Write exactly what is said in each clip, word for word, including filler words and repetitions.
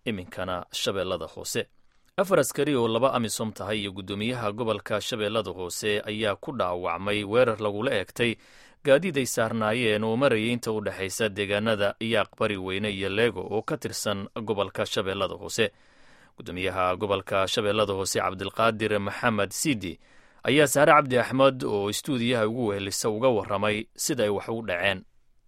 iminkana shabeellada hoose afar askari oo laba amisom tahay iyo guddoomiyaha gobolka shabeellada hoose ayaa ku dhaawacmay weerar lagula eegtay gaadiid ay saarnaayeen oo marayay inta u dhexaysa deegaanada yaaq bari weyne iyo leego oo ka tirsan gobolka shabeellada hoose guddoomiyaha gobolka shabeellada hoose cabdilqaadir maxamed siidi ayaa saare cabdi axmed oo istuudiyaha ugu wehelisa uga warramay sida ay wax u dhaceen.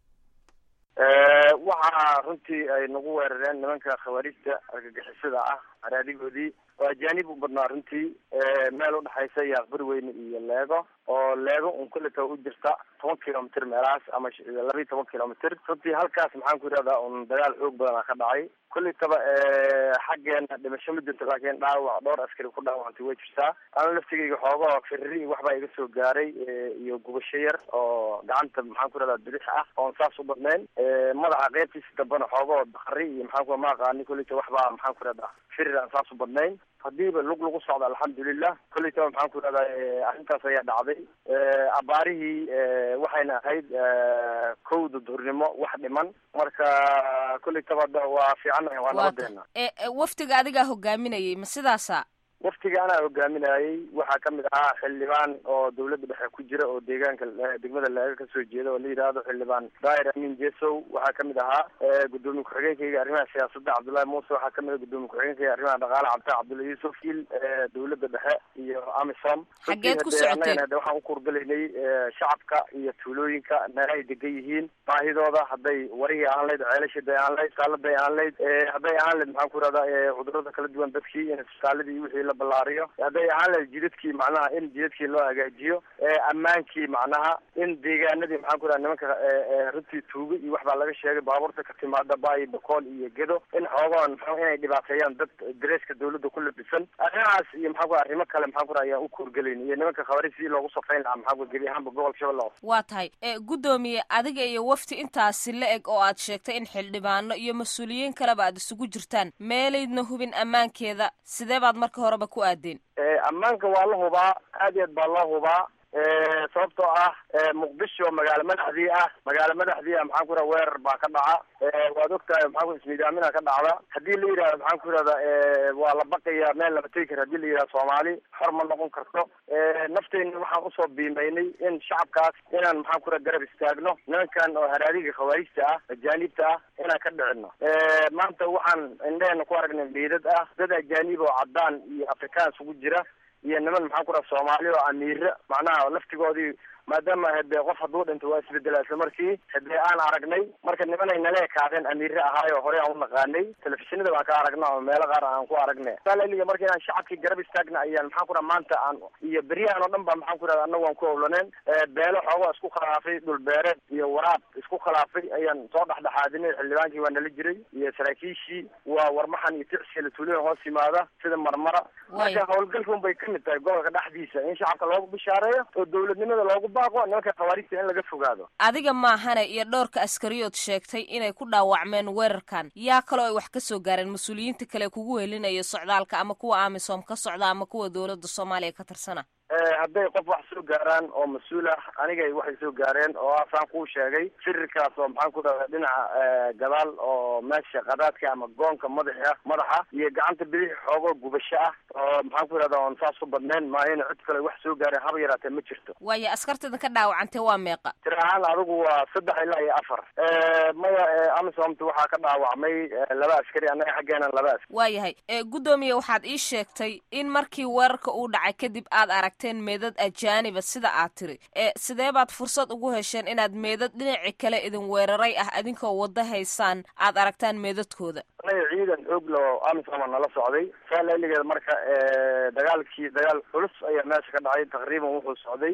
waxaa runtii ay nagu weerareen nimanka khawaarijta argagixisada ah araadigoodii oo ajaanib u badnaa runtii meel u dhexaysa yaaq bari weyne iyo leego oo leego un kulleta u jirta toban kilomitr meelahaas ama laba iyo toban kilomitr runtii halkaas maxaan ku yidhahdaa un dagaal xoog badana ka dhacay kulletaba xaggeena dhimasho ma jirto laakiin dhaawac dhowr askari ku dhaawacantay way jirtaa ana laftigeyga xooga firri waxbaa iga soo gaaray iyo gubasho yar oo gacanta maxaan ku yidhahdaa bidix ah oon saas u badnayn madaxa qeybtiisa dambana xooga oo dakari iyo maxaan ku maaqaani kulleta waxbaa maxaan ku yidhahdaa firri aan saas u badnayn hadiiba lug lagu socda alxamdulilah kulletaba maxaan ku yidhahdaa arrintaas ayaa dhacday abaarihii waxayna ahayd kowda duhurnimo wax dhiman marka kulletaba waa fiicanahay waa nabadeena. waftiga adigaa hogaaminayay ma sidaasa? waftiga anaa hogaaminayay waxaa kamid ahaa xildhibaan oo dawladda dhexe ku jira oo deegaanka degmada leega kasoo jeeda oo la yidhaahdo xildhibaan daahir amin jesow waxaa kamid ahaa gudoomiye ku-xigeenkayga arrimaha siyaasadda cabdullaahi muuse waxaa kamid ah gudoomiye ku-xigeenkayga arrimaha dhaqaalaha cabdi cabdulla yuusuf il dawladda dhexe iyo amisom. xageed ku socoteen? waxaan u kurgalaynay shacabka iyo tuulooyinka meel ay degan yihiin baahidooda hadday warihii ahaan layd ceelasha day ahaan layd isbitaaladay ahaan layd hadday ahaan layd maxaan ku yidhahdaa cudurada kala duwan dadkii in isbitaaladii wixii la ballaariyo hadday ahaan lahayd jidadkii macnaha in jidadkii loo hagaajiyo ammaankii macnaha in deegaanadii maxaan ku yidhaha nimanka runtii tuugo iyo waxbaa laga sheegay baabuurta ka timaada baayi bakool iyo gedo in xoogaan maxaa inay dhibaateeyaan dad dareeska dawladda ku labisan arrimahaas iyo maxaan ku arrimo kale maxaan ku yidhaha ayaan u kurgelayn iyo nimanka khawaarij sidii loogu safayn lahaa maxaan ku gebi ahaanba gobolka shabeellaha. waa tahay guddoomiye adiga iyo wafti intaasi la eg oo aad sheegtay in xildhibaano iyo mas-uuliyiin kaleba aad isugu jirtaan meelaydna hubin ammaankeeda sidee baad marka horeba ku aadeen? ammaanka waa la hubaa aad iyo aad baa loo hubaa sababtoo ah muqdisho magaalo madaxdii ah magaalo madaxdii ah maxaan ku yidhaha weerar baa ka dhaca waad ogtahay maxaan ku ismiidaamina ka dhacda haddii la yidhahdo maxaan ku yidhahdaa waa la baqaya meel lama tegi kara hadii la yidhahdo soomaali xor ma noqon karto nafteyna waxaan usoo biimaynay in shacabkaas inaan maxaan ku yidhaha garab istaagno nimankan oo haraadiga khawaarijta ah ajaanibta ah inaan ka dhicino maanta waxaan indheena ku aragnay meydad ah dad ajaanib oo caddaan iyo afrikaan isugu jira iyo niman maxaan ku dhaha soomaali oo amiire macnaha laftigoodii maadaama hade qof hadduu dhinto waa isbedela isla markii hadee aan aragnay marka nimanay nala ekaadeen amiire ahaayo horey aan u naqaanay telefishinada baan ka aragna oo meelo qaar aan ku aragnay salaliga marka inaan shacabkii garab istaagna ayaan maxaan ku dhaha maanta aan iyo beryahan oo dhan ba maxaan ku dhaha annagu waan ku howlaneen beelo xoogaa isku khilaafay dhul beereed iyo waraab isku khilaafay ayaan soo dhexdhexaadinay xildhibaankii waa nala jiray iyo saraakiishii waa warmaxan iyo ticsiga la tuulada hoos yimaada sida marmara marka howlgalkan bay kamid tahay gobolka dhexdiisa in shacabka loogu bishaareeyo oo dawladnimada loogu nimanka khawaarijta in laga fogaado. adiga maahane iyo dhowrka askariyood sheegtay inay ku dhaawacmeen weerarkan yaa kaloo ay wax ka soo gaareen mas-uuliyiinta kale kugu helinayo socdaalka ama kuwa amisom ka socda ama kuwa dawladda soomaaliya ka tirsana? hadday qof wax soo gaaraan oo mas-uul ah anigay waxay soo gaareen oo asaan kuu sheegay firirkaas oo maxaan ku dhahda dhinaca gadaal oo meesha qadaadka ama goonka madaxa madaxa iyo gacanta bidix xoogoo gubasho ah oo maxaan ku idhahda oon saas u badnayn maahayna cid kale wax soo gaareen haba yaraatee ma jirto. waayo askartada ka dhaawacantay waa meeqa? tir ahaan adigu waa saddex ilaa iyo afar maya amisomta waxaa ka dhaawacmay laba askari annaga xaggeenan laba askari. waayahay guddoomiye waxaad ii sheegtay in markii weerarka uu dhacay kadib aad arag meedad ajaaniba sida aad tiri ee sidee baad fursad ugu hesheen inaad meedad dhinaci kale idin weeraray ah adinkoo wada haysaan aad aragtaan meedadkooda? anaga ciidan xoog loo amisoma nala socday saalaligeeda marka dagaalkii dagaal culus ayaa meesha ka dhacay taqriiban wuxuu socday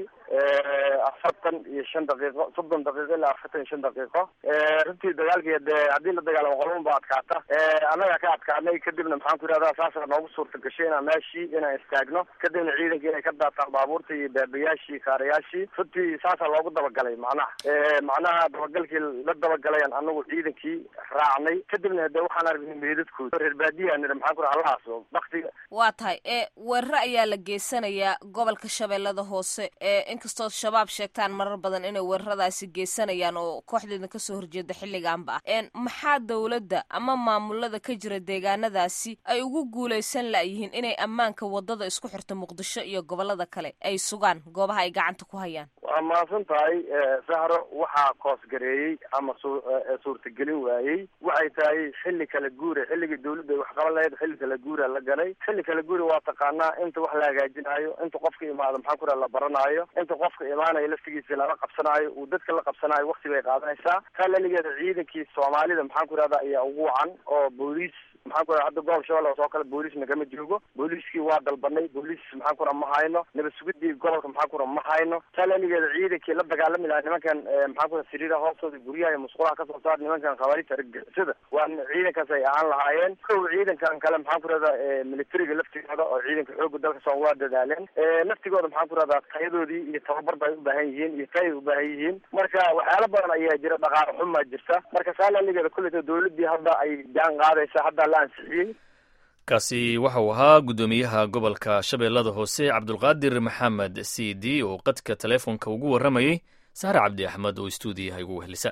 afartan iyo shan daqiiqo soddon daqiiqo ilaa afartan iyo shan daqiiqo runtii dagaalkii dee haddii la dagaalamo qolban ba adkaata annaga ka adkaanay kadibna maxaan ku yidhahdaa saasa noogu suurta gashay inaan meeshii inaan istaagno kadibna ciidankii inay ka daataan baabuurta iyo baabayaashii kaarayaashii runtii saasaa loogu dabagalay macnaha macnaha dabagalkii la dabagalayaan anagu ciidankii raacnay kadibna de waxaan aragnay meedadkooda reer baadiyaha nidha maxaan ku raha allahaaso baktiga waa tahay ee weeraro ayaa la geysanayaa gobolka shabeellada hoose ee inkastoo shabaab sheegtaan marar badan inay weeraradaasi geysanayaan oo kooxdeeda kasoo horjeeda xilligaanba ah maxaa dowladda ama maamulada ka jira deegaanadaasi ay ugu guulaysan la'yihiin inay ammaanka wadada isku xirta muqdisho iyo gobolada kale ay sugaan goobaha ay gacanta ku hayaan waa mahadsan tahay sahro waxaa koosgareeyey ama suurtagelin waayey waxay tahay xilli kala guura xilligii dawladda ay wax qaban lahayd xilli kala guura la galay xilli kala guura waa taqaanaa inta wax la hagaajinaayo inta qofka imaado maxaan ku raha la baranaayo inta qofka imaanayo laftigiisa lala qabsanaayo uu dadka la qabsanaayo wakti bay qaadanaysaa taa laligeeda ciidankii soomaalida maxaan ku rahda ayaa ugu wacan oo booliis maxaan ku raha hadda gobol shabeelle oo kale booliis nagama joogo booliiskii waa dalbanay booliis maxaan ku raha ma hayno nabad sugidii gobolka maxaan ku raha ma hayno taa laligeeda ciidankii la dagaalami lahaa nimankan maxaan ku raha siriira hoostooda guryaha iyo musqulaha kasoo saar nimankan khawaariijta argagixisada waa ciidankaas ay ahaan lahaayeen kow ciidankan kale maxaan ku rahda militariga laftigooda oo ciidanka xooga dalka soom waa dadaaleen laftigooda maxaan ku rahdaa tayadoodii iyo tababar bay ubaahan yihiin iyo tayay ubaahan yihiin marka waxyaalo badan ayaa jira dhaqaale xumaa jirta marka saa laligeeda kulleyta dawladii hadda ay jaan qaadaysa hadda la ansixiyey kaasi waxa uu ahaa guddoomiyaha gobolka shabeellada hoose cabdulqaadir maxamed c d oo qadka teleefonka ugu warramayey sahre cabdi axmed oo istuudiyaha igu wehelisa